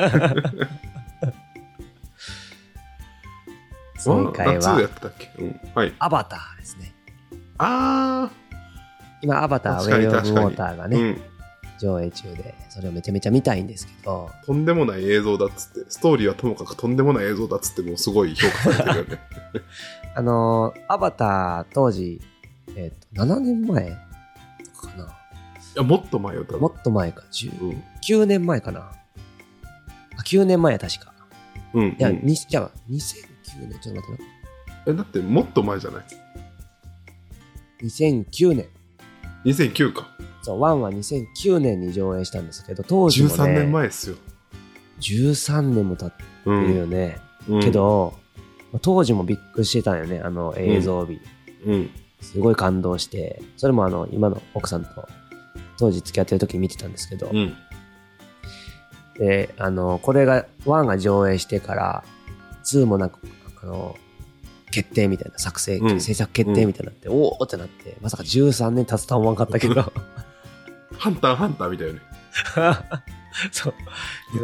[SPEAKER 1] 今回は、
[SPEAKER 2] やってたっけ、うん、はい、
[SPEAKER 1] アバターですね。
[SPEAKER 2] あー。
[SPEAKER 1] 今、アバター、ウェイオブウォーターがね、
[SPEAKER 2] うん、
[SPEAKER 1] 上映中で、それをめちゃめちゃ見たいんですけど。
[SPEAKER 2] とんでもない映像だっつって、ストーリーはともかくとんでもない映像だっつって、もうすごい評価されてるよね。
[SPEAKER 1] あのー、アバター、当時、えっと、ななねんまえとかかな。い
[SPEAKER 2] や、もっと前よ、多分。
[SPEAKER 1] もっと前か、じゅうきゅうねんまえかな。あ、きゅうねんまえや、確か。
[SPEAKER 2] うん、うん。
[SPEAKER 1] いや、にじゃあ、にせんきゅうねん、ちょっと待ってな。
[SPEAKER 2] え、だってもっと前じゃない？
[SPEAKER 1] にせんきゅうねん。
[SPEAKER 2] にせんきゅうか。
[SPEAKER 1] そう、ワンはにせんきゅうねんに上映したんですけど、当時もね、
[SPEAKER 2] じゅうさんねんまえですよ。
[SPEAKER 1] じゅうさんねんも経ってるよね。
[SPEAKER 2] うん、
[SPEAKER 1] けど、当時もびっくりしてたんよね、あの映像美。
[SPEAKER 2] うん。うん、す
[SPEAKER 1] ごい感動して、それもあの、今の奥さんと当時付き合ってる時に見てたんですけど、
[SPEAKER 2] うん、
[SPEAKER 1] で、あの、これが、ワンが上映してから、ツーもなんか、あの、決定みたいな、作成、うん、制作決定みたいになって、うん、おーってなって、まさかじゅうさんねん経つとは思わんかったけど。
[SPEAKER 2] ハンターハンターみたいよね。
[SPEAKER 1] そう。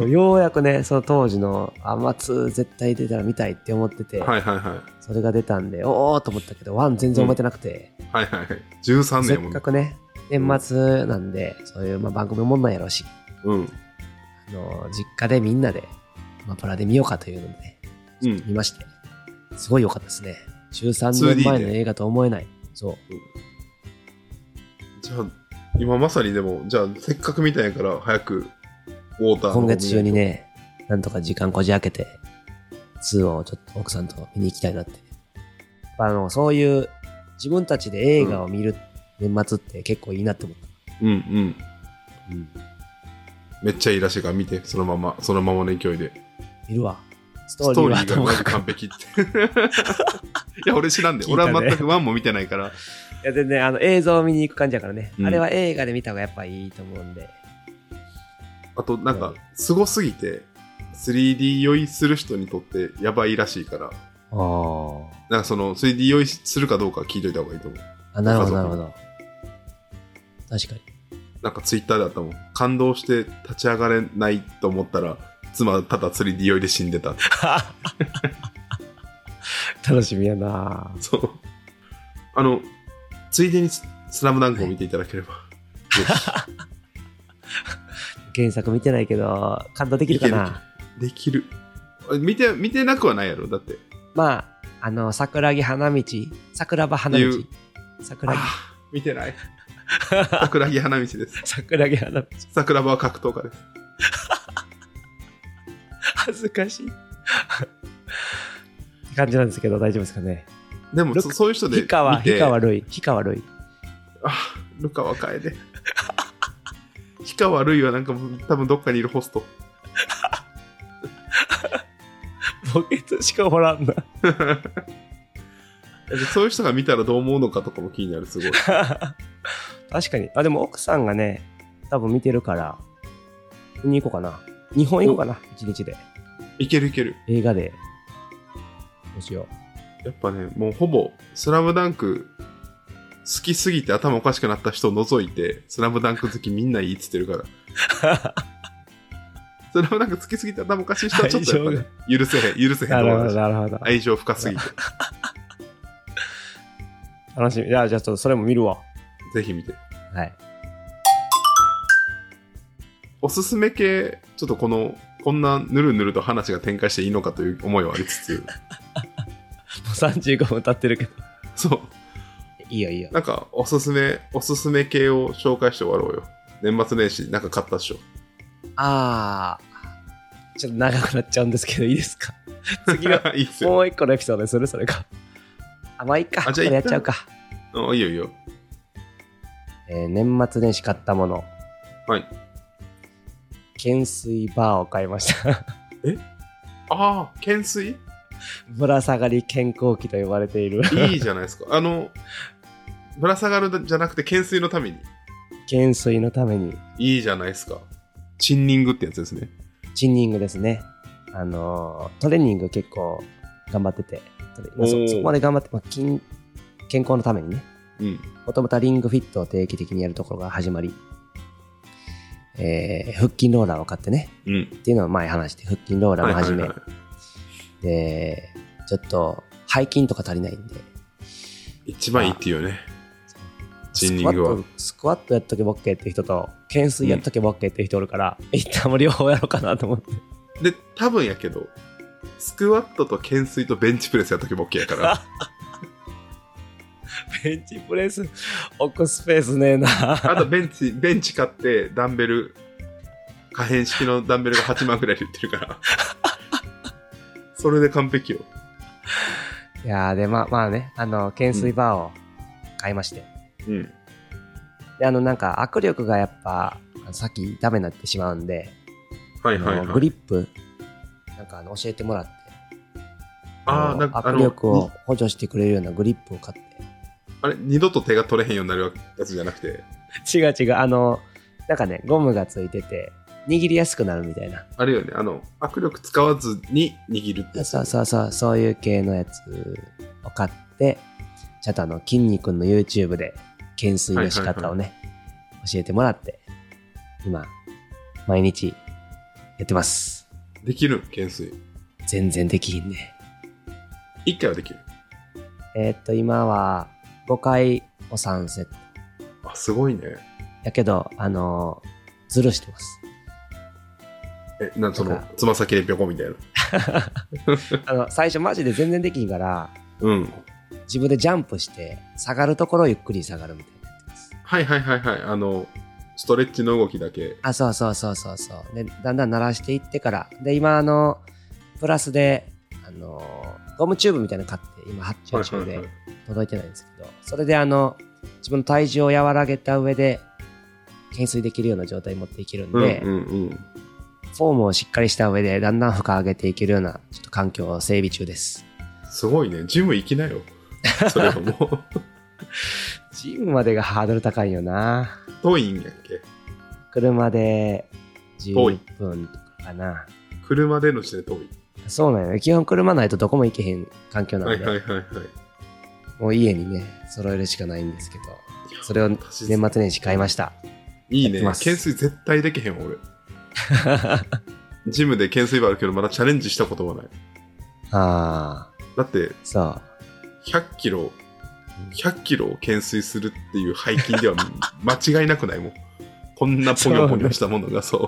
[SPEAKER 1] ようやくね、その当時の、あ、まあ、ツー絶対出たら見たいって思ってて、
[SPEAKER 2] はいはいはい。
[SPEAKER 1] それが出たんで、おーと思ったけど、ワン全然覚えてなくて、
[SPEAKER 2] うん、はいはいはい。じゅうさんねんも、
[SPEAKER 1] ね、せっかくね、年末なんで、そういう、まあ、番組もんなんやろうし、
[SPEAKER 2] うん。
[SPEAKER 1] あの、実家でみんなで、まあ、プラで見ようかというので、ね、
[SPEAKER 2] うん、
[SPEAKER 1] 見まして、すごい良かったですね。じゅうさんねんまえの映画と思えない。そう、うん。
[SPEAKER 2] じゃあ、今まさにでも、じゃあ、せっかく見たんやから、早く、ウォーターの
[SPEAKER 1] 今月中にね、なんとか時間こじ開けて、ツーをちょっと奥さんと見に行きたいなって。あの、そういう、自分たちで映画を見る年末って結構いいなって思った。
[SPEAKER 2] うんうん。うん、めっちゃいいらしいから見て、そのまま、そのままの勢いで。
[SPEAKER 1] 見るわ。ス
[SPEAKER 2] トーリーはともかく完璧って。いや、俺知らんで、ね。俺は全くワンも見てないから。
[SPEAKER 1] いや、全然、あの、映像を見に行く感じやからね。うん、あれは映画で見た方がやっぱいいと思うんで。
[SPEAKER 2] あと、なんか、すごすぎて、スリーディー 酔いする人にとってやばいらしいから。あ
[SPEAKER 1] あ。
[SPEAKER 2] なんかその、スリーディー 酔いするかどうか聞いといた方がいいと思う。
[SPEAKER 1] あ、なるほど、なるほど。確かに。
[SPEAKER 2] なんかツイッターだったもん。感動して立ち上がれないと思ったら、妻ただ スリーディー 酔いで死んでた。
[SPEAKER 1] 楽しみやな。
[SPEAKER 2] そう。あの、ついでにスラムダンクを見ていただければ。
[SPEAKER 1] 原作見てないけど、感動できるかな。
[SPEAKER 2] できる。見て、見てなくはないやろ、だって。
[SPEAKER 1] まあ、あの、桜木花道、桜庭花道。桜木。
[SPEAKER 2] 見てない。桜木花道です。
[SPEAKER 1] 桜木花道。
[SPEAKER 2] 桜庭は格闘家です。
[SPEAKER 1] 恥ずかしい。って感じなんですけど、大丈夫ですかね。
[SPEAKER 2] でも、そういう人で見て。
[SPEAKER 1] 氷川、氷川るい。氷川るい。
[SPEAKER 2] あ、ルカは楓。氷川るいはなんか多分どっかにいるホスト。
[SPEAKER 1] ボケとしかおらんな。
[SPEAKER 2] そういう人が見たらどう思うのかとかも気になる、すごい。
[SPEAKER 1] 確かに。あ、でも奥さんがね、多分見てるから、見に行こうかな。日本行こうかな、一日で。
[SPEAKER 2] いけるいける。
[SPEAKER 1] 映画で。どうしよ
[SPEAKER 2] う。やっぱね、もうほぼ、スラムダンク、好きすぎて頭おかしくなった人を除いて、スラムダンク好きみんないいっつってるから。スラムダンク好きすぎて頭おかしい人はちょっとやっぱね、許せへん、許せへん。
[SPEAKER 1] なるほど、なるほど。
[SPEAKER 2] 愛情深すぎて。
[SPEAKER 1] 楽しみ。じゃあ、じゃあちょっとそれも見るわ。
[SPEAKER 2] ぜひ見て。
[SPEAKER 1] はい。
[SPEAKER 2] おすすめ系、ちょっとこの、こんなぬるぬると話が展開していいのかという思いはありつつ。も
[SPEAKER 1] うさんじゅうごふん経ってるけど。
[SPEAKER 2] そう。
[SPEAKER 1] いいよいいよ。
[SPEAKER 2] なんか、おすすめ、おすすめ系を紹介して終わろうよ。年末年始、なんか買ったっしょ。
[SPEAKER 1] あー。ちょっと長くなっちゃうんですけど、いいですか？次は、
[SPEAKER 2] いいっすよ。
[SPEAKER 1] もう一個のエピソードにするそれか。 あ、まあいいか。
[SPEAKER 2] あ、じゃあ
[SPEAKER 1] これやっちゃうか。
[SPEAKER 2] あ、いいよいいよ。
[SPEAKER 1] えー、年末年始買ったもの。
[SPEAKER 2] はい。
[SPEAKER 1] 懸垂バーを買いました。
[SPEAKER 2] えああ、懸垂
[SPEAKER 1] ぶら下がり健康器と呼ばれている。
[SPEAKER 2] いいじゃないですか。あの、ぶら下がるじゃなくて懸垂のために。
[SPEAKER 1] 懸垂のために。
[SPEAKER 2] いいじゃないですか。チンニングってやつですね。
[SPEAKER 1] チンニングですね。あのー、トレーニング結構頑張ってて、まあ、そ, そこまで頑張って、まあ、筋健康のためにね。うん。もともとリングフィットを定期的にやるところが始まり、えー、腹筋ローラーを買ってね、うん、っていうのを前話して腹筋ローラーも始め、はいはいはい、でちょっと背筋とか足りないんで
[SPEAKER 2] 一番いいっていうよね、チンニングは
[SPEAKER 1] スクワットやっとけば OK っていう人と懸垂やっとけば OK っていう人おるから、うん、一旦も両方やろうかなと思って
[SPEAKER 2] で多分やけどスクワットと懸垂とベンチプレスやっとけば OK やから
[SPEAKER 1] ベンチプレス置くスペースねえな
[SPEAKER 2] あとベンチベンチ買ってダンベル可変式のダンベルがはちまんくらいで売ってるからそれで完璧よ。
[SPEAKER 1] いやーでまあまあねあの懸垂バーを買いまして、うん、であのなんか握力がやっぱさっきダメになってしまうんで、はいはいはい、グリップなんかあの教えてもらってあなんか握力を補助してくれるようなグリップを買って、
[SPEAKER 2] あれ二度と手が取れへんようになるやつじゃなくて
[SPEAKER 1] 違う違うあのなんかねゴムがついてて握りやすくなるみたいな
[SPEAKER 2] あれよねあの握力使わずに握るってやつ
[SPEAKER 1] そうそうそうそういう系のやつを買ってちゃんとあの筋肉の YouTube で懸垂の仕方をね、はいはいはい、教えてもらって今毎日やってます。
[SPEAKER 2] できる懸垂
[SPEAKER 1] 全然できひんね。
[SPEAKER 2] いっかいはできる。
[SPEAKER 1] えー、っと今はごかいをさんセット。
[SPEAKER 2] あ、すごいね。
[SPEAKER 1] やけど、あのー、ずるしてます。
[SPEAKER 2] え、なんその、つま先でぴょこみたいな。
[SPEAKER 1] あの、最初マジで全然できひんから、うん。自分でジャンプして、下がるところをゆっくり下がるみたいになってます。
[SPEAKER 2] はいはいはいはい。あの、ストレッチの動きだけ。
[SPEAKER 1] あ、そうそうそうそうそう。で、だんだん慣らしていってから、で、今、あの、プラスで、あの、ゴムチューブみたいなの買って、今発注中で届いてないんですけど、それであの、自分の体重を和らげた上で、懸垂できるような状態に持っていけるんで、うんうんうん、フォームをしっかりした上で、だんだん負荷上げていけるような、ちょっと環境を整備中です。
[SPEAKER 2] すごいね。ジム行きなよ。それはもう。
[SPEAKER 1] ジムまでがハードル高いよな。
[SPEAKER 2] 遠いんやっけ？
[SPEAKER 1] 車でじゅっぷんとかかな。
[SPEAKER 2] 車でのして遠い。
[SPEAKER 1] そうなんよ。基本車ないとどこも行けへん環境なんで。
[SPEAKER 2] はいはいはいはい。
[SPEAKER 1] もう家にね、揃えるしかないんですけど、それを年末年始買いました。
[SPEAKER 2] いいね。懸垂絶対できへん俺。ジムで懸垂はあるけど、まだチャレンジしたことはない。ああ。だって、さひゃっキロ、ひゃっキロを懸垂するっていう背筋では間違いなくないもん。こんなポニョポニョしたものがそう。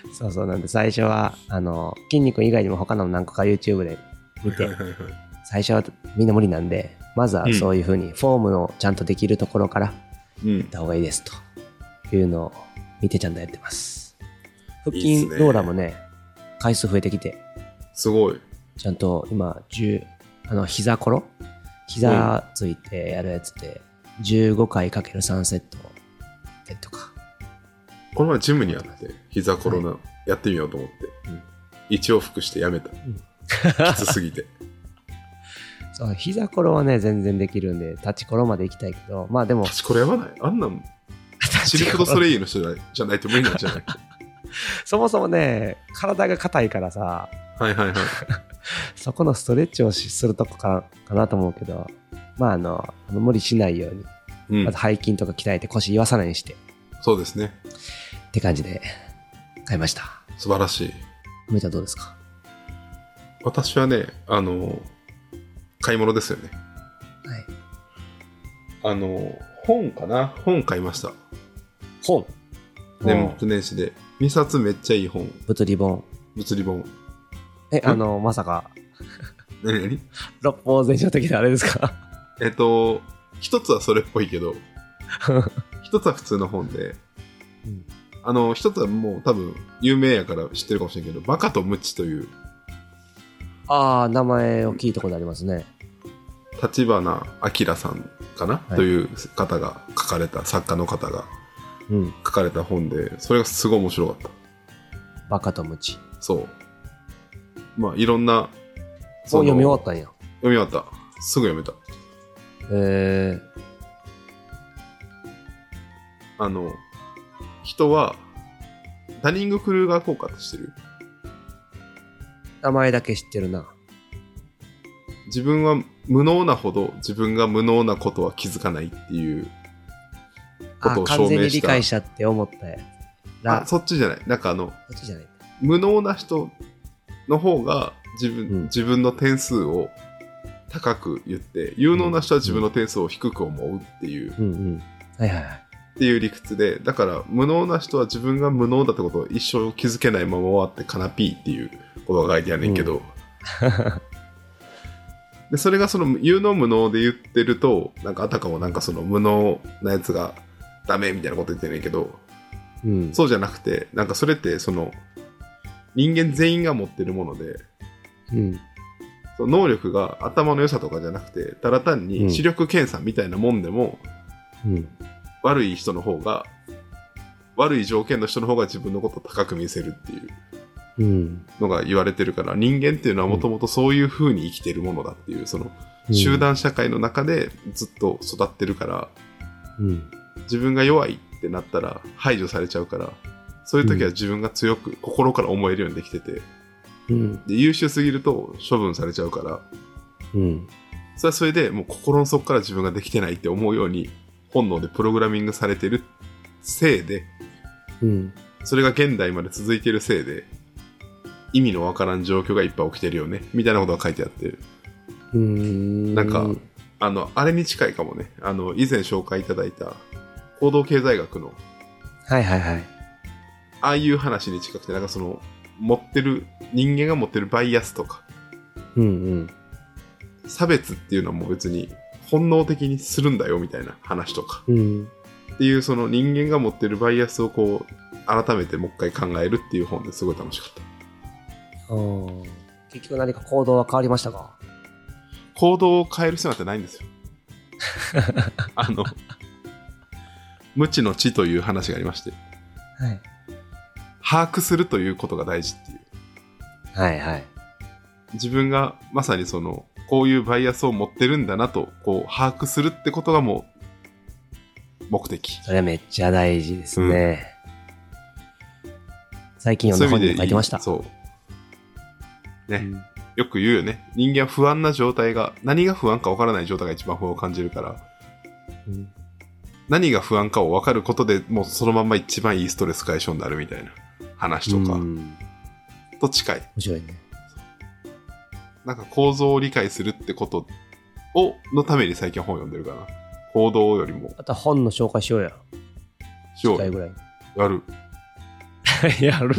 [SPEAKER 2] そうそうなんで最初はあの筋肉以外にも他の何個か YouTube で見て、はいはいはい、最初はみんな無理なんでまずはそういう風にフォームをちゃんとできるところからいった方がいいですというのを見てちゃんとやってます。腹筋ローラーもね回数増えてきてすごいちゃんと今じゅうあの膝ころ膝ついてやるやつでじゅうごかいかけるさんセットやったりとかこの前ジムにあって膝コロナやってみようと思って、はい、一往復してやめた、うん、きつすぎてそう膝コロはね全然できるんで立ちコロまで行きたいけどまあでも立ちコロやばないあんなんシルク・ド・ソレイユの人じゃない、じゃないと無理なんじゃないそもそもね体が硬いからさはいはいはいそこのストレッチをするとこかかなと思うけどまああの無理しないように、うん、まず背筋とか鍛えて腰言わさないようにしてそうですねって感じで買いました。素晴らしい。梅ちゃんどうですか？私はねあの買い物ですよね。はい。あの本かな本買いました。本年末年始でにさつめっちゃいい本。物理本。物理本。えあのまさか何何六法全書的なあれですか？えっと一つはそれっぽいけど一つは普通の本で、うん、あの一つはもう多分有名やから知ってるかもしれんけどバカとムチというああ名前を聞いたことありますね。 立花明さんかな、はい、という方が書かれた、作家の方が書かれた本で、うん、それがすごい面白かった。
[SPEAKER 1] バカとムチ。
[SPEAKER 2] そう。まあいろんな。
[SPEAKER 1] 本読み終わったんや。
[SPEAKER 2] 読み終わった。すぐ読めた。
[SPEAKER 1] へえ。
[SPEAKER 2] あの、人は、ダニング・クルーガー効果って知ってる？
[SPEAKER 1] 名前だけ知ってるな。
[SPEAKER 2] 自分は無能なほど自分が無能なことは気づかないっていうことを証明した。
[SPEAKER 1] 完全に理解したって思ったやつ。
[SPEAKER 2] あ、そっちじゃない。なんかあの、
[SPEAKER 1] そっちじゃない。
[SPEAKER 2] 無能な人の方が自分、うん、自分の点数を高く言って、有能な人は自分の点数を低く思うっていう。
[SPEAKER 1] うんうん。はいはいはい。
[SPEAKER 2] っていう理屈で、だから無能な人は自分が無能だってことを一生気づけないまま終わってカナピーっていうことが書いてあるんけど、うん、でそれがその有能無能で言ってると、なんかあたかもなんかその無能なやつがダメみたいなこと言ってるんやけど、うん、そうじゃなくて、なんかそれってその人間全員が持ってるもので、うん、その能力が頭の良さとかじゃなくて、ただ単に視力検査みたいなもんでも、うんうん、悪い人の方が、悪い条件の人の方が自分のことを高く見せるっていうのが言われてるから、うん、人間っていうのはもともとそういう風に生きてるものだっていう、その集団社会の中でずっと育ってるから、うん、自分が弱いってなったら排除されちゃうから、そういう時は自分が強く心から思えるようにできてて、うん、で優秀すぎると処分されちゃうから、うん、それはそれでもう心の底から自分ができてないって思うように本能でプログラミングされてるせいで、うん、それが現代まで続いてるせいで意味のわからん状況がいっぱい起きてるよねみたいなことが書いてあって、うーん、なんかあのあれに近いかもね。あの以前紹介いただいた行動経済学の、
[SPEAKER 1] はいはいはい、
[SPEAKER 2] ああいう話に近くて、なんかその持ってる人間が持ってるバイアスとか、うんうん、差別っていうのはもう別に本能的にするんだよみたいな話とか、うん、っていうその人間が持ってるバイアスをこう改めてもう一回考えるっていう本ですごい楽しかった。
[SPEAKER 1] あ、結局何か行動は変わりましたか？
[SPEAKER 2] 行動を変える必要なんてないんですよ。あの無知の知という話がありまして、はい、把握するということが大事っていう、はいはい、自分がまさにそのこういうバイアスを持ってるんだなとこう把握するってことがもう目的。
[SPEAKER 1] それめっちゃ大事ですね、うん、最近読んだ本にも書いてました。
[SPEAKER 2] そうね、うん、よく言うよね。人間は不安な状態が、何が不安か分からない状態が一番不安を感じるから、うん、何が不安かを分かることでもうそのまま一番いいストレス解消になるみたいな話とか、うん、と近い。
[SPEAKER 1] 面白いね。
[SPEAKER 2] なんか構造を理解するってことをのために最近本読んでるかな。行動よりも。
[SPEAKER 1] あと本の紹介しようや。
[SPEAKER 2] しよう。ぐらい。やる。
[SPEAKER 1] やる。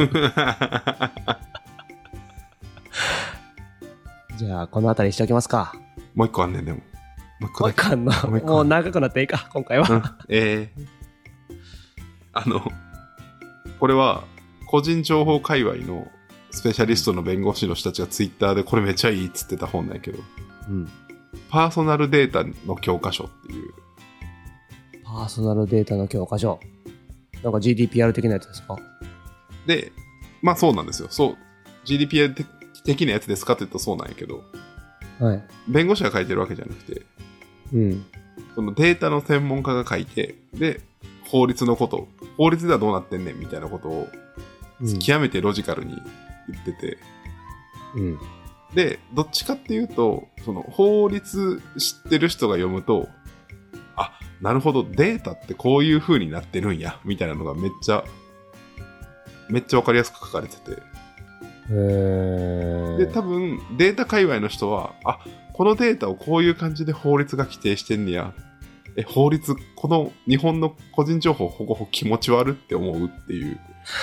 [SPEAKER 1] じゃあこの辺りしておきますか。
[SPEAKER 2] もう一個あんねんでも。
[SPEAKER 1] もう一個だけ。もう一個あんの。もう一個あんの。もう長くなっていいか今回は。うん、ええー。
[SPEAKER 2] あのこれは個人情報界隈のスペシャリストの弁護士の人たちがツイッターでこれめっちゃいいっつってた本なんやけど、うん、パーソナルデータの教科書っていう。
[SPEAKER 1] パーソナルデータの教科書。なんか ジーディーピーアール 的なやつですか？
[SPEAKER 2] で、まあそうなんですよ。そう。ジーディーピーアール 的なやつですかって言ったらそうなんやけど、はい、弁護士が書いてるわけじゃなくて、うん、そのデータの専門家が書いて、で、法律のこと、法律ではどうなってんねんみたいなことを、極めてロジカルに言ってて、うん、で、どっちかっていうと、その法律知ってる人が読むと、あ、なるほど、データってこういう風になってるんや、みたいなのがめっちゃ、めっちゃわかりやすく書かれてて。へー。で、多分、データ界隈の人は、あ、このデータをこういう感じで法律が規定してんねや。え、法律、この日本の個人情報保護法気持ち悪って思うっていう。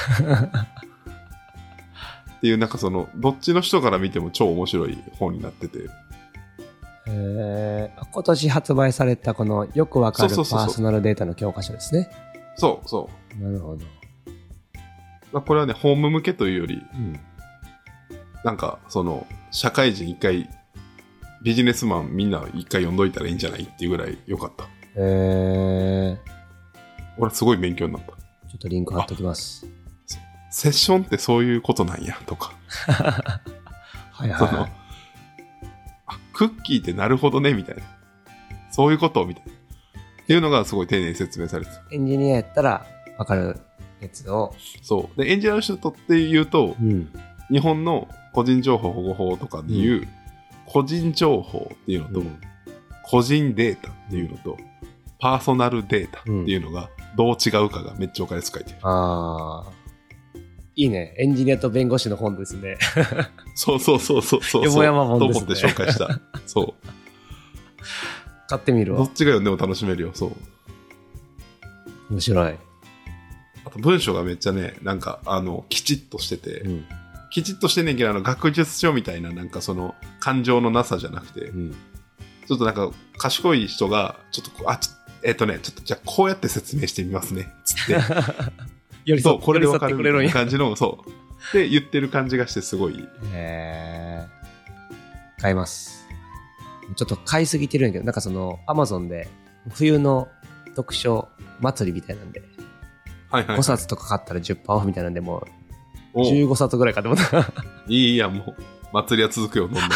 [SPEAKER 2] っていう、なんかその、どっちの人から見ても超面白い本になってて。
[SPEAKER 1] へー。今年発売されたこのよくわかるパーソナルデータの教科書ですね。
[SPEAKER 2] そうそう。
[SPEAKER 1] なるほ
[SPEAKER 2] ど。これはね、ホーム向けというより、うん、なんかその社会人一回ビジネスマンみんな一回読んどいたらいいんじゃないっていうぐらい良かった。
[SPEAKER 1] へー。
[SPEAKER 2] 俺すごい勉強になった。ちょ
[SPEAKER 1] っとリンク貼っときます。
[SPEAKER 2] セッションってそういうことなんやとか。
[SPEAKER 1] はいはい、はい、その
[SPEAKER 2] あ、クッキーってなるほどねみたいな。そういうことみたいな。っていうのがすごい丁寧に説明されてた。
[SPEAKER 1] エンジニアやったら分かるやつを。
[SPEAKER 2] そう。で、エンジニアの人とって言うと、うん、日本の個人情報保護法とかでいう、うん、個人情報っていうのと、うん、個人データっていうのと、パーソナルデータっていうのがどう違うかがめっちゃ分かりやすく書いてる。
[SPEAKER 1] ああ。いいね。エンジニアと弁護士の本ですね。
[SPEAKER 2] そうそうそうそうそう。
[SPEAKER 1] よもやま本ですね。
[SPEAKER 2] と思って紹介した。そう。
[SPEAKER 1] 買ってみるわ。
[SPEAKER 2] どっちが読んでも楽しめるよ。そう。
[SPEAKER 1] 面白い。
[SPEAKER 2] あと文章がめっちゃね、なんかあのきちっとしてて、うん、きちっとしてんねんけど、あの学術書みたいななんかその感情のなさじゃなくて、うん、ちょっとなんか賢い人がちょっとあちえっ、ー、とねちょっとじゃあこうやって説明してみますねつって。
[SPEAKER 1] 寄り添って
[SPEAKER 2] これで分かる
[SPEAKER 1] くれるんや
[SPEAKER 2] 感じのそうで言ってる感じがしてすごい。
[SPEAKER 1] へー。買います。ちょっと買いすぎてるんやけど、なんかその Amazon で冬の読書祭りみたいなんで、はいはい、ごさつとか買ったら じゅっパーセント オフみたいなんで、もうじゅうごさつぐらい買ってもらった。
[SPEAKER 2] いいや、もう祭りは続くよどんどん。いや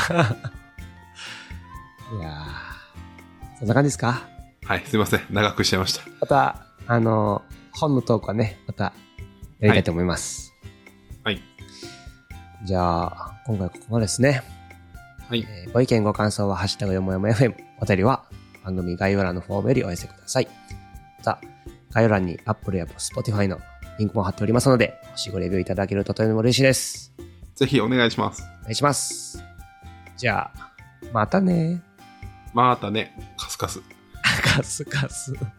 [SPEAKER 1] ー、そんな感じですか。
[SPEAKER 2] はい、すいません長くしちゃいました。
[SPEAKER 1] またあの本のトークはねまたやりたいと思います。
[SPEAKER 2] はい、はい、
[SPEAKER 1] じゃあ今回ここまでですね。
[SPEAKER 2] はい、
[SPEAKER 1] えー、ご意見ご感想はハッシュタグよもやま エフエム、 お便りは番組概要欄のフォームよりお寄せください。また概要欄に Apple や Spotify のリンクも貼っておりますので、星ごレビューいただけるととても嬉しいです。
[SPEAKER 2] ぜひお願いします。
[SPEAKER 1] お願いします。じゃあまたね。
[SPEAKER 2] またね。カスカス
[SPEAKER 1] カスカス